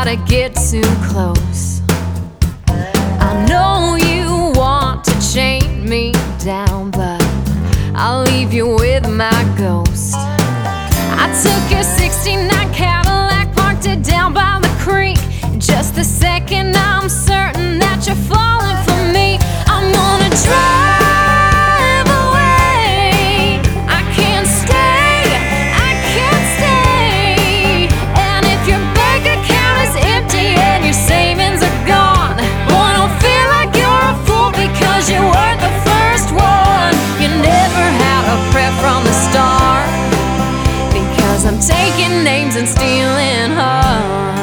to get too close. I know you want to chain me down, but I'll leave you with my ghost. I took your '69 Cadillac, parked it down by the creek. Just the second I'm certain that you're falling for me, I'm gonna drive away. I can't stay, I can't stay. And if your bank account is empty and your savings are gone, boy, don't feel like you're a fool because you weren't the first one. You never had a prayer from the start, because I'm taking names and stealing hearts.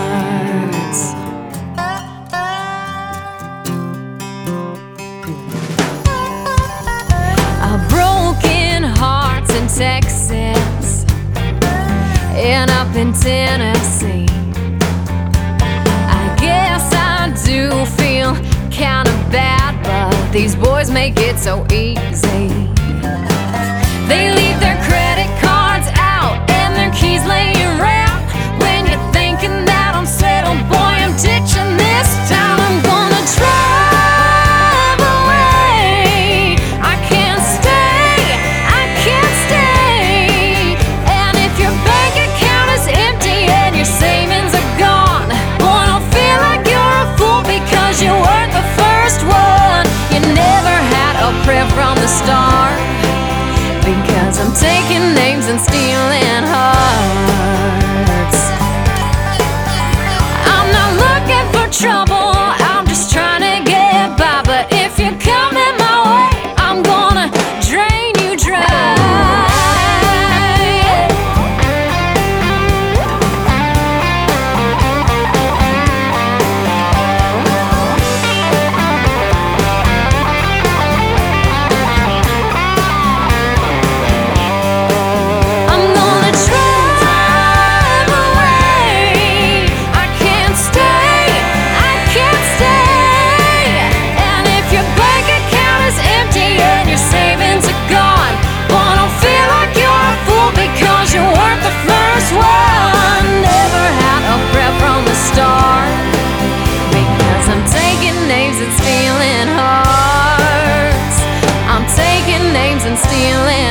Broken hearts in Texas and up in Tennessee. I guess I do feel kinda bad, but these boys make it so easy. They leave their credit cards out and their keys laying around. When you're thinking that I'm settled, boy, I'm ditching this town. I'm gonna drive away. I can't stay, I can't stay. And if your bank account is empty and your savings are gone, boy, don't feel like you're a fool because you weren't the first one. You never had a prayer from the start, because I'm taking names and stealing hearts. I'm not looking for trouble, I'm just trying to get by. But if you're coming my way, I'm gonna drain you dry. Stealing